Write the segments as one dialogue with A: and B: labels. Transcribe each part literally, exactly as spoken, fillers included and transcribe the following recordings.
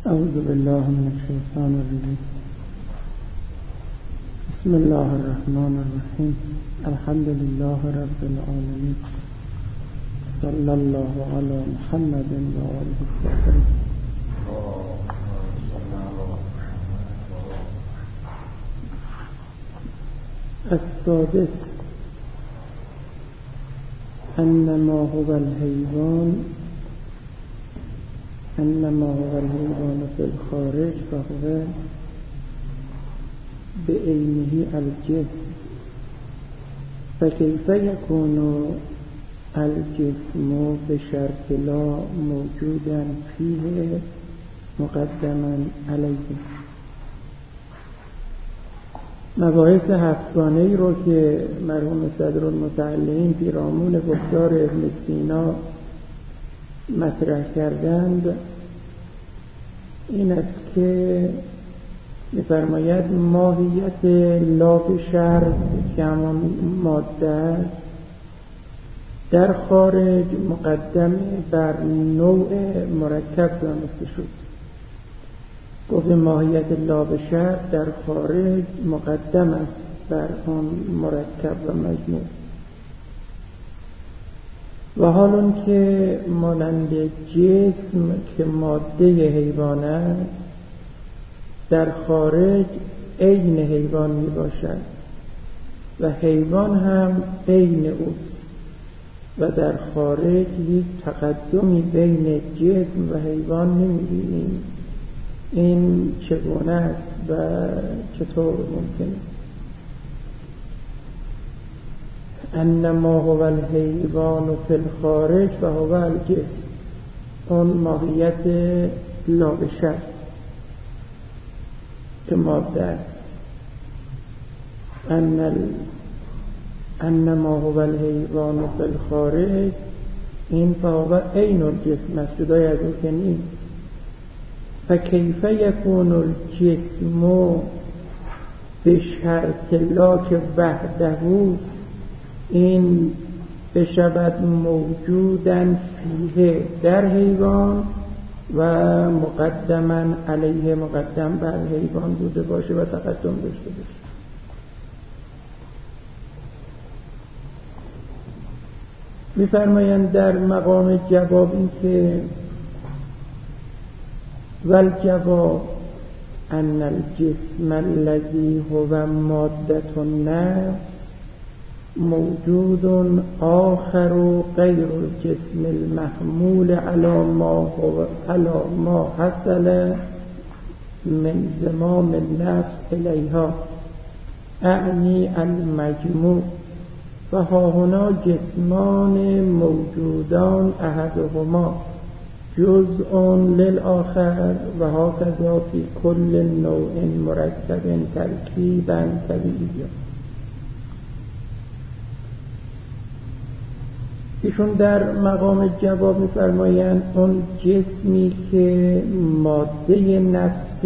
A: اعوذ بالله من الشیطان الرجیم. بسم الله الرحمن الرحیم. الحمد لله رب العالمین. صلی الله علی محمد و آله الطاهرین. السادس انما هو الحیوان انما هو الحیوان فی الخارج فهو بعینه الجسم فکیف یکون الجسم بشرط لا موجودا فیه مقدما علیه. مباحث هفتگانه ای رو که مرحوم صدرالمتعلمین پیرامون گفتار ابن سینا مطرح کردند این است که می‌فرماید ماهیت لا بشرط که همان ماده است در خارج مقدم بر نوع مرکب دانسته شد. گفت ماهیت لا بشرط در خارج مقدم است بر آن مرکب و مجموع، و حال اون که مانند جسم که ماده حیوان است در خارج عین حیوان می باشد و حیوان هم عین اوست و در خارج هیچ تقدمی بین جسم و حیوان نمی بینیم. این چگونه است و چطور ممکنه؟ انما هو الحیوان فی الخارج و هو الجسم، اون ماهیت لا بشرط که ماده است. ان ال... انما هو الحیوان فی الخارج، این فهو عین الجسم است، جدای از اون که نیست. فکیف یکون الجسم بشرط لا که وحده است، این بشود موجودن فیه در حیوان و مقدما علیه مقدم بر حیوان بوده باشه و تقدم داشته باشه. می‌فرمایند در مقام جواب این که والجواب ان الجسم الذي هو مادة النفس موجود آخر غیر الجسم المحمول على ما هو على ما حصل من زمام النفس الیها، اعنی المجموع. و ها هنا جسمان موجودان احدهما جزء للآخر و هكذا فی کل نوع مرکب ترکیبا طبیعیا. ایشون در مقام جواب می‌فرمایند اون جسمی که ماده نفس،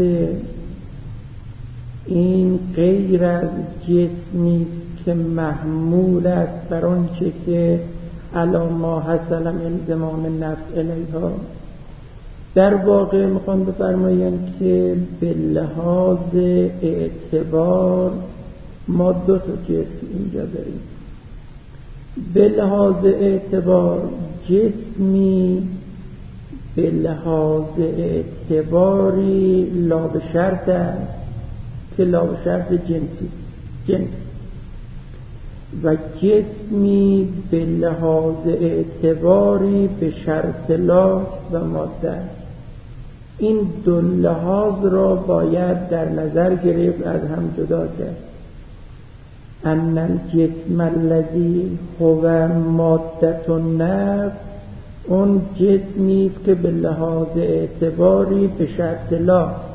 A: این غیر از جسمی است که محمول است بر آنچه که علی ما حصل من زمام نفس الیها. در واقع میخوان بفرمایند که به لحاظ اعتبار ما دو تا جسم اینجا داریم. به لحاظ اعتبار جسمی به لحاظ اعتباری لا بشرط است که لا بشرط جنسی جنس، و جسمی به لحاظ اعتباری به شرط لاست و ماده است. این دو لحاظ را باید در نظر گرفت، از هم جدا کرد. ان الجسم الذی هو مادة النفس، اون جسمی است که به لحاظ اعتباری به شرط لاست.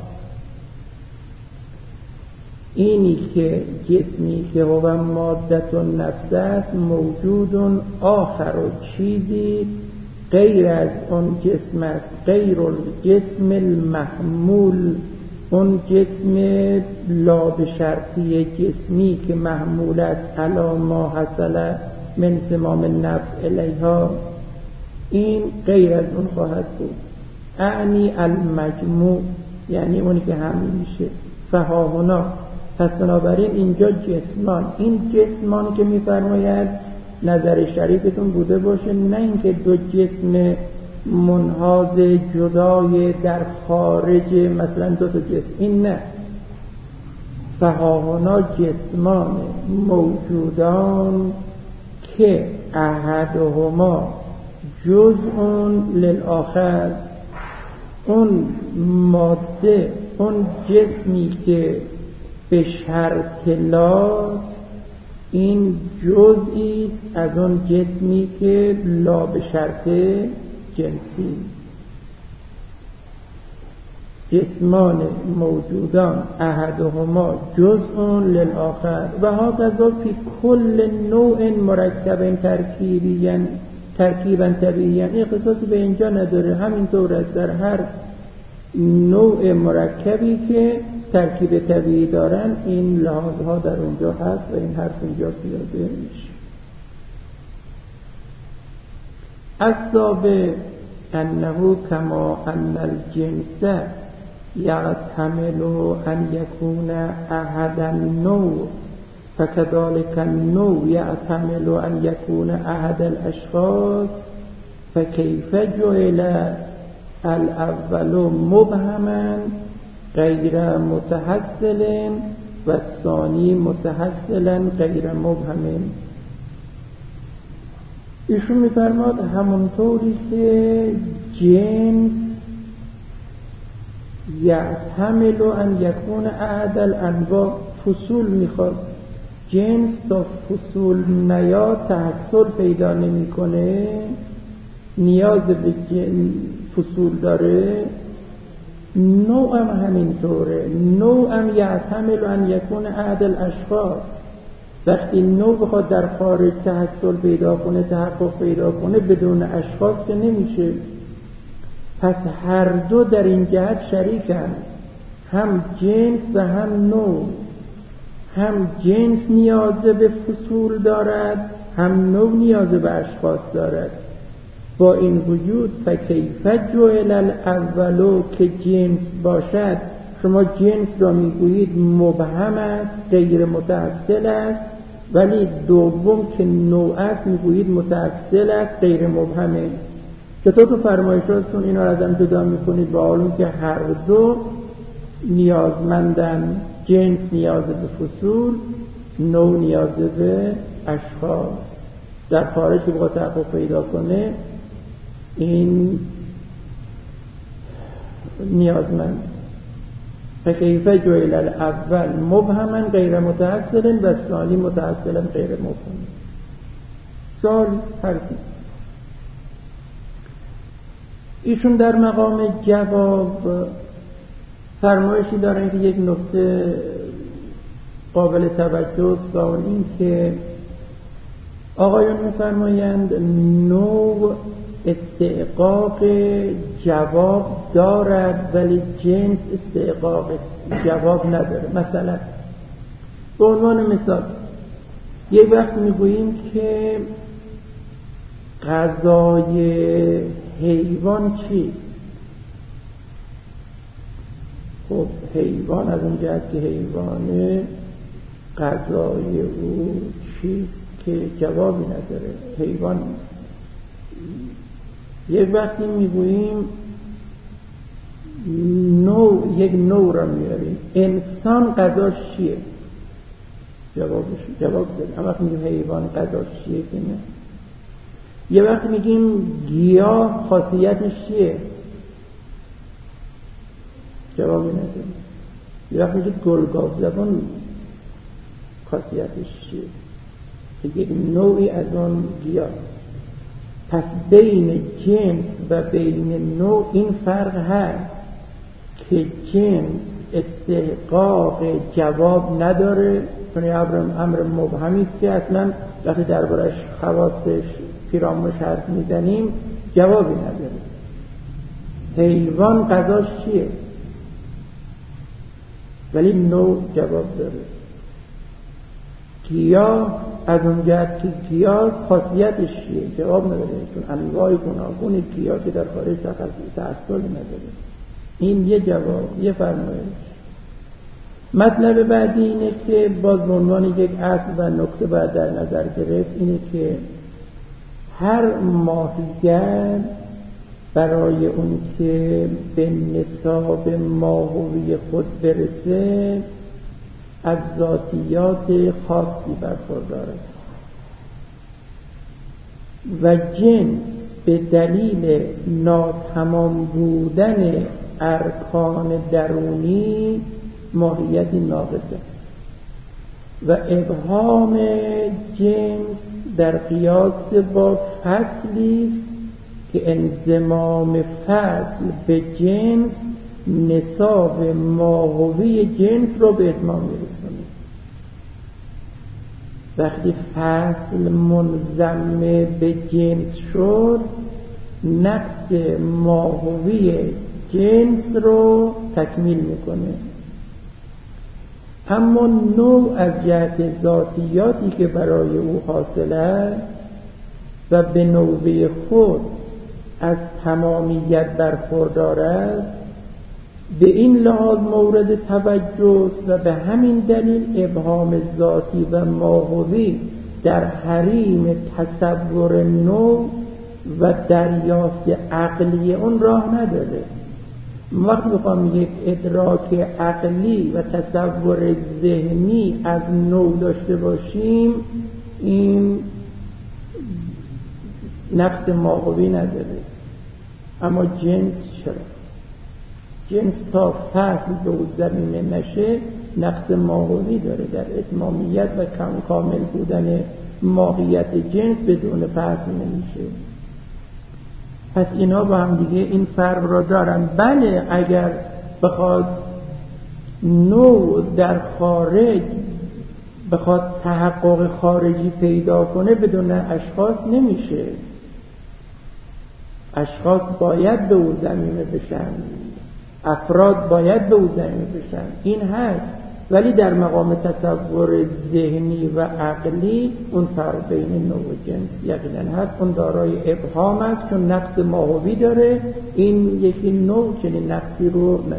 A: اینی که جسمی که هو مادة النفس است موجود آخر، چیزی غیر از اون جسم است، غیر الجسم المحمول، اون جسم لا بشرطی جسمی که محمول است علی ما حصل من زمام النفس الیها، این غیر از اون خواهد بود. اعنی المجموع، یعنی اونی که همین میشه. فهاهنا، پس بنابراین اینجا جسمان، این جسمانی که میفرماید نظر شریفتون بوده باشه، نه اینکه دو جسم منحاز جدای در خارج، مثلا دو تا جسم، این نه. فهاهنا جسمان موجودان که احدهما جزء للآخر، اون ماده، اون جسمی که به شرط لاست، این جزئی است از اون جسمی که لا به شرط جنسی. جسمان موجودان احدهما جزء للآخر و هكذا فی کل نوع مرکب ترکیبی ترکیبا طبیعیًا. این قصاصی به اینجا نداره، همینطور است در هر نوع مرکبی که ترکیب طبیعی دارن این لحاظها در اونجا هست و این حرف اینجا پیاده میشه. السابع انه کما ان الجنس یحتمل ان یکون احد النوع فكذلك النوع يحتمل ان يكون احد الاشخاص فكيف جعل الاول مبهما غیر متحصل و الثانی متحصلا غیر مبهم. ایشون میفرماد همونطوری که جنس یحتمل ان یکون احد الانواع، فصول میخواد، جنس تا فصول نیاد تحصل پیدا نمیکنه، نیاز به فصول داره. نوع هم همینطوره، نوع هم یحتمل ان یکون احد الاشخاص، وقتی نوع بخواد در خارج تحصل پیدا کنه، تحقق پیدا کنه، بدون اشخاص که نمیشه. پس هر دو در این جهت شریکن، هم جنس و هم نوع. هم جنس نیاز به فصول دارد، هم نوع نیاز به اشخاص دارد. با این وجود فکیف جعل الاول، که جنس باشد، شما جنس را میگویید مبهم است، غیر متأصل است، ولی دوم که نوع است میگویید متأصل است، غیر مبهمه. چطور تو فرمایشاتتون اینا را از هم جدا میکنید با حالی که هر دو نیازمندن؟ جنس نیاز به فصول، نوع نیاز به اشخاص. در خارج که بخواد تحقق پیدا کنه این نیازمند. فکیف جعل الاول مبهما غیر متحصل و الثانی متحصلا غیر مبهم. سوالی حرفی. ایشون در مقام جواب فرمایشی دارن که یک نکته قابل توجه است، و اون این که آقایون می‌فرمایند نوع استحقاق جواب دارد ولی جنس استحقاق جواب نداره. مثلا به عنوان مثال یک وقت میگوییم که غذای حیوان چیست؟ خب حیوان از اون جهت که حیوانه، غذای او چیست که جوابی نداره. حیوان یک وقتی میگوییم نوع، یک نوع را میاریم، انسان غذاش چیه؟ جوابش جواب داره. اما وقتی میگیم حیوان غذاش چیه که نه. یه وقتی میگیم گیاه خاصیتش چیه؟ جوابی نداره. یه وقتی میگیم گلگاف زبان خاصیتش چیه؟ که یک نوعی از اون گیاه است. پس بین جنس و بین نوع این فرق هست که جنس استحقاق جواب نداره، چون امر مبهمی است که اصلا وقتی دربارش خواستش پیرامون حرف میزنیم جوابی نداره. حیوان غذاش چیه؟ ولی نوع جواب داره. گیاه از اون جهت که قیاس خاصیتش چیه؟ جواب نداره، چون انواع گوناگون قیاس در خارج تأصل نداره. این یه جواب، یه فرمایش. مطلب بعدی اینه که باز به عنوان یک اصل و نکته باید در نظر گرفت، اینه که هر ماهیت برای اون که به نصاب ماهوی خود برسه از ذاتیات خاصی برخوردار است و جنس به دلیل ناتمام بودن ارکان درونی ماهیتی ناقص است و ابهام جنس در قیاس با فصلی است که انضمام فصل به جنس نصاب ماهوی جنس رو به اتمام میرسونه. وقتی فصل منضم به جنس شد نقص ماهوی جنس رو تکمیل میکنه. اما نوع از جهت ذاتیاتی که برای او حاصل است و به نوبه خود از تمامیت برخوردار است به این لحاظ مورد توجه است و به همین دلیل ابهام ذاتی و ماهوی در حریم تصور نوع و دریافت عقلی اون راه نداره. وقتی بخوام یک ادراک عقلی و تصور ذهنی از نوع داشته باشیم این نقص ماهوی نداره. اما جنس چرا؟ جنس تا فصل به او زمینه نشه نقص ماهوی داره. در اتمامیت و کامل بودن ماهیت جنس بدون فصل نمیشه. پس اینا با هم دیگه این فرق را دارن. بله اگر بخواد نوع در خارج بخواد تحقق خارجی پیدا کنه بدون اشخاص نمیشه. اشخاص باید به او ضمیمه بشن، افراد باید به او ضمیمه بشن، این هست. ولی در مقام تصور ذهنی و عقلی اون فرق بین نوع و جنس یقینا هست. اون دارای ابهام است چون نقص ماهوی داره. این یکی نوع چنین نقصی رو نداره.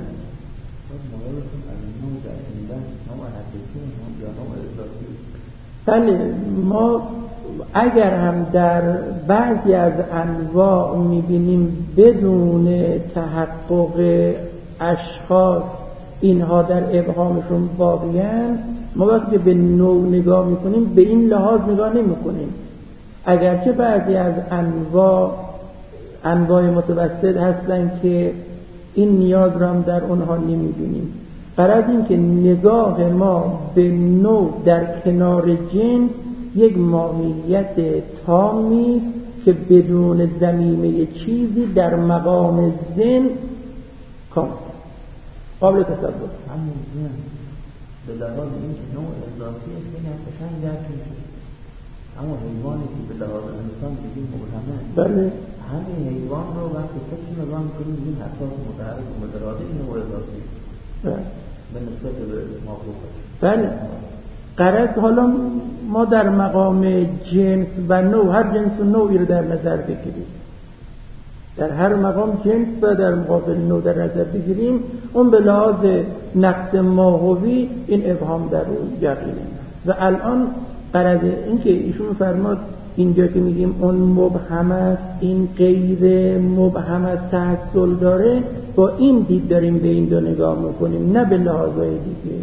A: بله ما اگر هم در بعضی از انواع میبینیم بدون تحقق اشخاص اینها در ابهامشون باقیان، ما وقتی به نوع نگاه میکنیم به این لحاظ نگاه نمیکنیم. اگرچه بعضی از انواع انواع متوسط هستن که این نیاز را هم در اونها نمیبینیم. غرض این که نگاه ما به نوع در کنار جنس یک ماهیت تامی است که بدون ضمیمه چیزی در مقام ذهن کامل قابل تصور.
B: همون جنس به لحاظ این که نوع اضافی است که نفشن درک میشه. اما حیوانی که به لحاظ انسان بگیم مبهمه،
A: بله
B: همین حیوان رو وقتی فکر نگاه کنیم این حساس متحرک و متراده نوع اضافی
A: بله
B: به نسبت به مخلوق.
A: بله غرض حالا ما در مقام جنس و نوع هر جنس و نوعی رو در نظر بگیریم، در هر مقام جنس و در مقابل نوع در نظر بگیریم، اون به لحاظ نقص ماهوی این ابهام در اون یقینه است. و الان غرض این که ایشون فرماد اینجا که میگیم اون مبهم است این غیر مبهم است تحصل داره، با این دید داریم به این دو نگاه میکنیم نه به لحاظهای دیگه.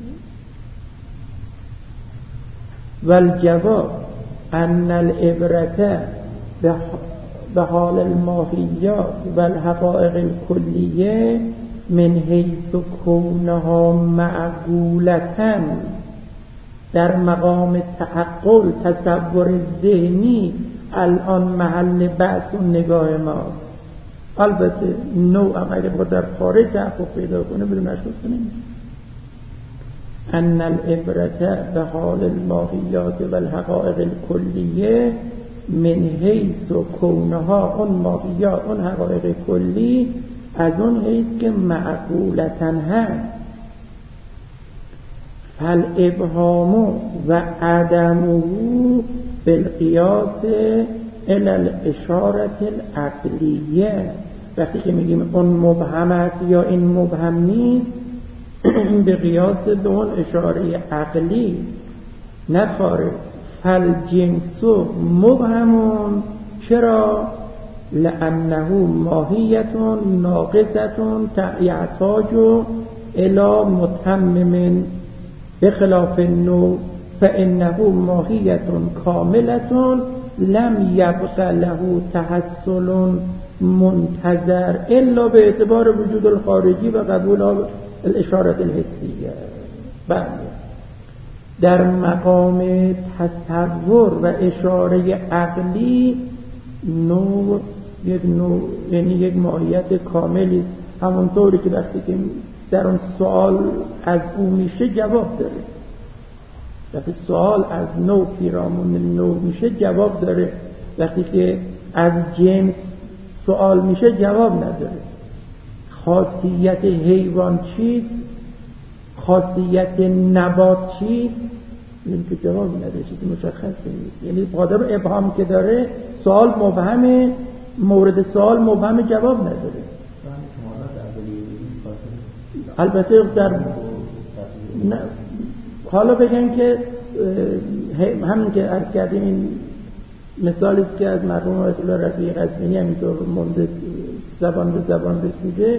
A: والجواب ان العبرة به حال الماهیات و الحقائق الکلیه من حیث کونها معقولتاً در مقام تعقل تصور ذهنی الان محل بحث و نگاه ماست. البته نوع هم اگر در خارج تحقق پیدا کنه بدون اشخاص کنیم. ان العبرة به حال الماهیات و الحقائق الکلیه من حیث کونها اون ماهیات اون حقایق کلی از اون حیث که معقولتاً هست فالابهام و عدمه بالقیاس الی الاشاره العقلیه. وقتی که میگیم اون مبهم است یا این مبهم نیست، به قیاس به اون اشاره عقلی است، نه خارج. فالجنس مبهمون، چرا؟ لانه ماهیت ناقصه یحتاج الی متمم بخلاف النوع فانه ماهیت کامله لم یبق له تحصل منتظر الا به اعتبار وجود الخارجی و قبول الاشاره الحسیه. بله، در مقام تصور و اشاره عقلی نوع یک نوع، یعنی یک ماهیت کاملی است، همونطوری که وقتی که در اون سوال از او میشه جواب داره. وقتی سوال از نوع پیرامون نوع میشه جواب داره، وقتی که از جنس سوال میشه جواب نداره. خاصیت حیوان چیست؟ خاصیت نبات چیست؟ این که جواب نداره، چیزی مشخصی نیست. یعنی قادر ابهام که داره، سوال مبهمه، مورد سوال مبهم، جواب نداره. البته در نه. حالا بگن که همین که عرض کردیم این مثالی است که از مرحوم آیت الله رفیعی قزوینی همینطور مونده زبان به زبان رسیده.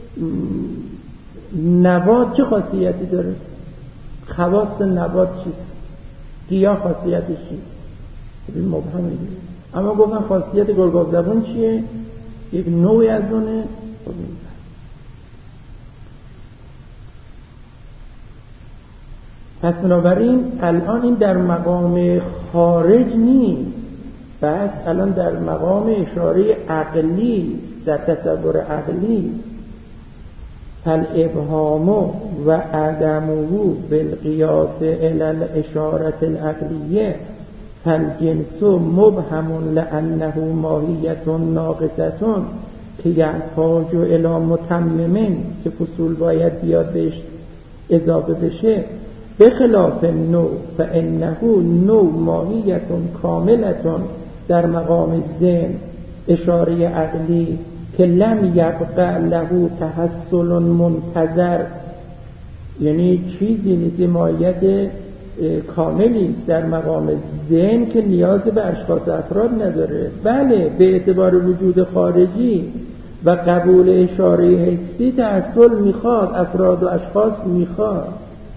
A: نبات چه خاصیتی داره؟ خواص نبات چیست؟ گیاه خاصیتش چیست؟ این مبهمه. اما گفتن خاصیت گرگاو زبون چیه؟ یک نوعی از اونه. پس بنابراین الان این در مقام خارج نیست، بس الان در مقام اشاره عقلی، در تصور عقلی. فالابهام و عدمه بالقیاس الی الاشاره العقلیه فالجنس مبهم لانه ماهیت ناقصه که یحتاج الی متمم، که فصول باید بیاد بهش اضافه بشه. بخلاف نوع فانه نوع ماهیت کامله در مقام ذهن اشاره عقلی که لم یبق له تحصل منتظر، یعنی چیزی نیست، ماهیت کاملی است در مقام ذهن که نیاز به اشخاص افراد نداره. بله، به اعتبار وجود خارجی و قبول اشاره حسی تحصل میخواد، افراد و اشخاص میخواد.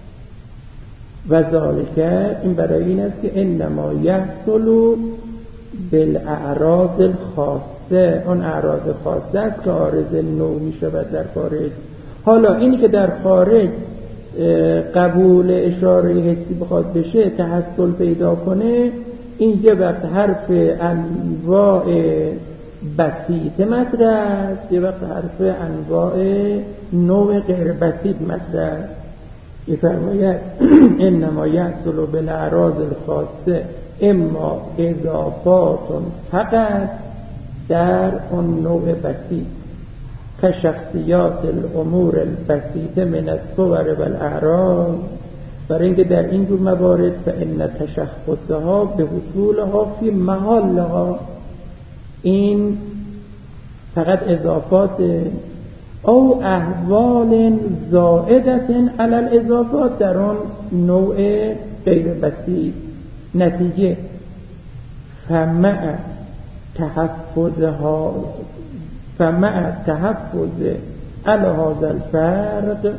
A: و ذالک، این برای این است که انما یحصل بالاعراض الخاصه، اون اعراض خاصه است که عارض نوع می شود در خارج. حالا اینی که در خارج قبول اشاره حسی بخواد بشه، تحصل پیدا کنه، این یه وقت حرف انواع بسیط مطرح است، یه وقت حرف انواع نوع غیر بسیط مطرح است. یفرماید انما یحصل بالاعراض الخاصه اما اضافات فقط در اون نوع بسیط که شخصیات الامور البسیطه من الصور والاعراض، برای اینکه در این جور موارد فان تشخصها به حصولها فی محلها، این فقط اضافات او احوال زائدت علی الاضافات در اون نوع غیر بسیط. نتیجه فمع تحفظها فمع تحفظ علی هذا الفرق،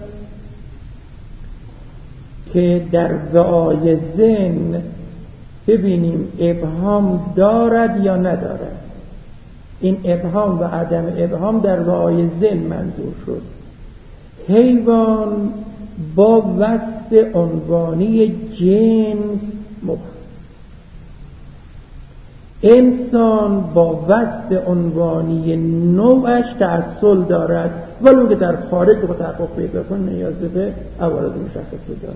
A: که در دعای ذهن ببینیم ابهام دارد یا ندارد. این ابهام و عدم ابهام در دعای ذهن منظور شد. حیوان با وصف عنوانی جنس مبهم، انسان با وصف عنوانی نوعش تأصل دارد، ولو که در خارج رو تحقق پیدا کنه نیاز به عوارض مشخصه دارد.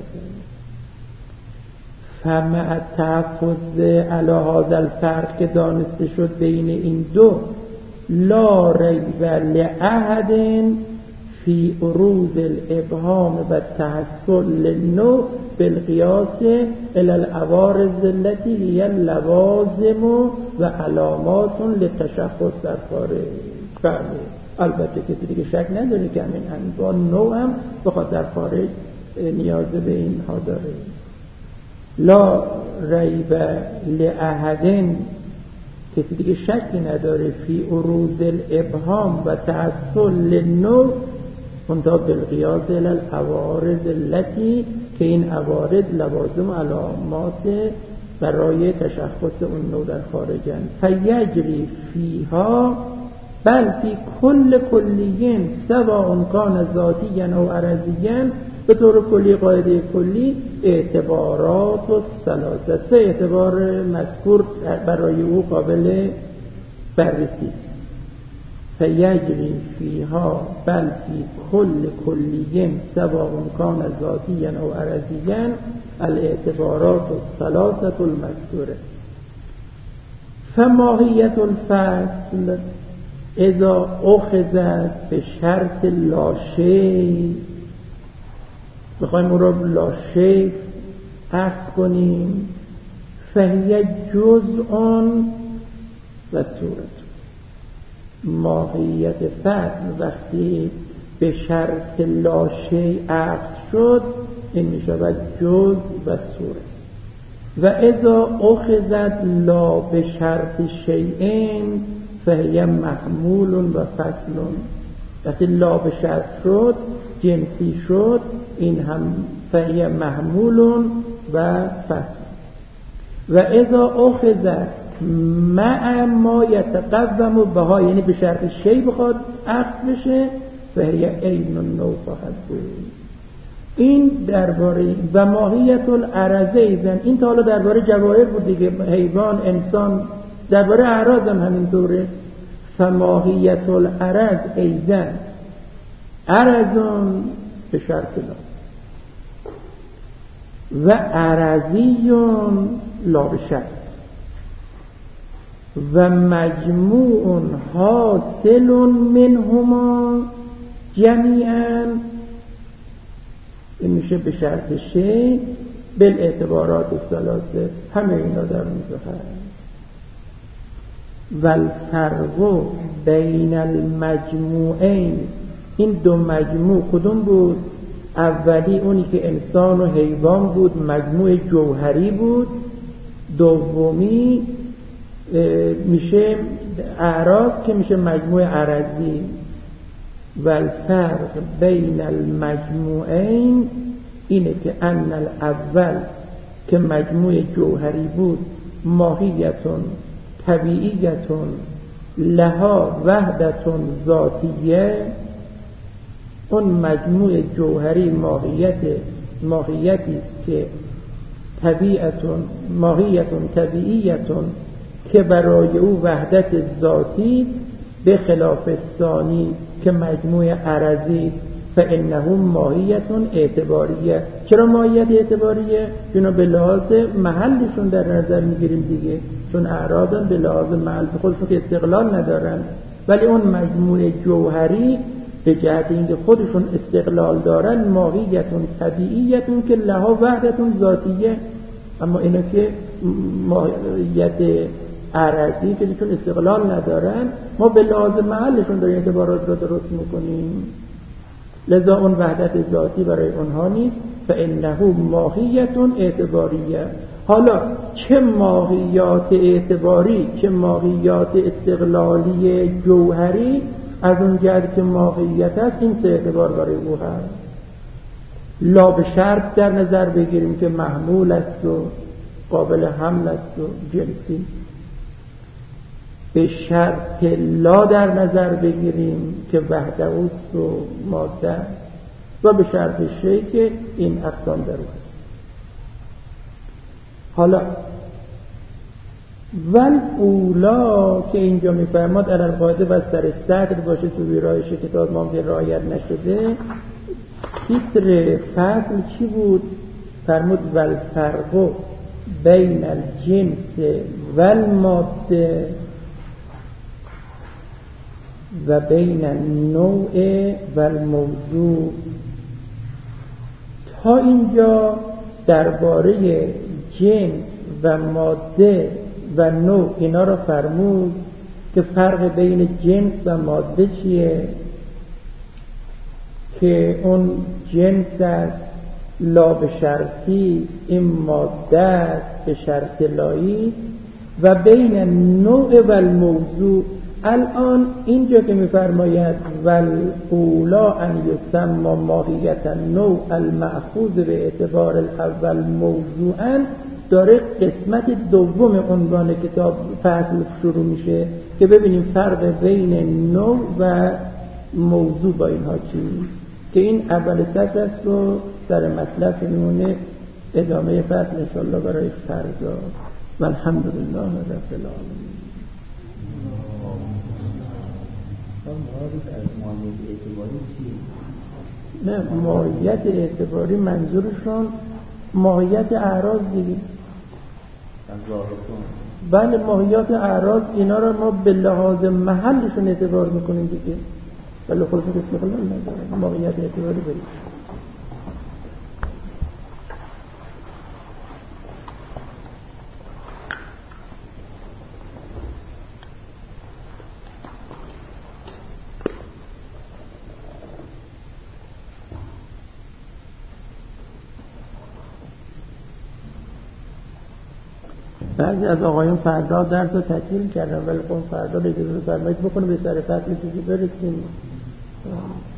A: فمع تحفظ علی هذا الفرق که دانسته شد بین این دو، لا ریب لأحد فی عروض الابهام و تحصل للنوع بالقیاس الی العوارض التي هي اللوازم و علامات للتشخص در خارج. بله البته کسی دیگه شک نداره که همین انواع نوع هم بخواد در خارج نیاز به اینها داره. لا ریب لأحد، کسی دیگه شکی نداره فی عروض الابهام و تحصل للنوع منتها بالقیاس الی العوارض التي، که این عوارض لوازم و علامات برای تشخص اون نوع در خارجن. فیجری فیها بل فی کل کلیین سواء کان ذاتیا او عرضیا، به طور کلی قاعده کلی اعتبارات و ثلاثه، سه اعتبار مذکور برای او قابل بررسی است. فیجری فیها بل فی کل کلیین سواء کان ذاتیا او عرضیا الاعتبارات الثلاثه المذکوره. فماهیت الفصل اذا اخذت به شرط لاشی، بخوایم او را لاشی اخذ کنیم، فهی جزء و صورت. ماهیت فصل وقتی به شرط لاشی اخذ شد این می شود جزء و صورت. و اذا اخذت لا به شرط شیئین فهی محمول و فصل. وقتی لا به شرط شد جنسی شد این هم فهی محمول و فصل. و اذا اخذت مع ما یتقوم بها، یعنی به شرط شی بخواد اخذ بشه فهی عین النوع خواهد بود. این درباره و ماهیت العرضه ایزن، این تا حالا درباره جواهر بود دیگه، حیوان، انسان، درباره اعراض هم همینطوره. فماهیت العرض ایزن عرضون به شرط لا و عرضیون لا به شرط و مجموع حاصل منهما جمیعا، این میشه به شرط شی بالاعتبارات الثلاثه، همه اینا در اونجا هست. والفرق بین المجموعین، این دو مجموع کدوم بود؟ اولی اونی که انسان و حیوان بود، مجموع جوهری بود. دومی میشه اعراض که میشه مجموع عرضی. والفرق بین المجموعین اینه که ان الاول که مجموع جوهری بود ماهیتون طبیعیتون لها وحدتون ذاتیه، اون مجموع جوهری ماهیت ماهیتی است که طبیعتون ماهیتون طبیعیتون که برای او وحدت ذاتی است، به خلاف ثانی که مجموع عرضی است فانه ماهیتون اعتباریه. چرا ماهیت اعتباریه؟ چون به لحاظ محلشون در نظر میگیریم دیگه، چون اعراضن به لحاظ محل خودشون که استقلال ندارن، ولی اون مجموع جوهری به جهت اینکه خودشون استقلال دارن ماهیتون طبیعیتون که لها وحدتون ذاتیه. اما اینا که ماهیت عرضی که چون استقلال ندارن ما به لحاظ محلشون داریم اعتبارات رو درست میکنیم، لذا اون وحدت ذاتی برای اونها نیست. فانه ماهیتون اعتباریه. حالا چه ماهیات اعتباری چه ماهیات استقلالی جوهری، از اون جهت که ماهیت است این سه اعتبار برای او هست. لا به شرط در نظر بگیریم که محمول است و قابل حمل است و جنسی است. به شرط لا در نظر بگیریم که وحده است و ماده است، و به شرط شی که این اقسام در او است. حالا ول اولا که اینجا میفرماد علل قاعده و سر صدر باشه تو ویرایش کتاب ما که رعایت نشده. تیتر فصل چی بود؟ فرمود ول فرق بین الجنس ول ماده. و بین النوع و الموضوع. تا اینجا درباره جنس و ماده و نوع اینا را فرمود که فرق بین جنس و ماده چیه، که اون جنس است لا به شرطی است، این ماده است به شرط لایی است. و بین نوع و الموضوع، الان اینجا که میفرماید والاولا ان یسمى ماهیت النوع المأخوذ به اعتبار الاول موضوعا، داره قسمت دوم عنوان کتاب فصل شروع میشه که ببینیم فرق بین نوع و موضوع با اینها چیست، که این اول سطر است و سر مطلب میمونه ادامه فصل انشاءالله برای فردا. و الحمدلله رب العالمین. نه، ماهیت اعتباری منظورشون ماهیت اعراض دیگه. بله، ماهیت اعراض اینا رو ما به لحاظ محلشون اعتبار میکنیم دیگه، ولی خودشون استقلال نداره. ماهیت اعتباری برید. بعضی از آقایون فردا درس رو تکمیل کردن، ولی خب فردا اجازه فرمایید بکنه به سر فصل چیزی برسیم.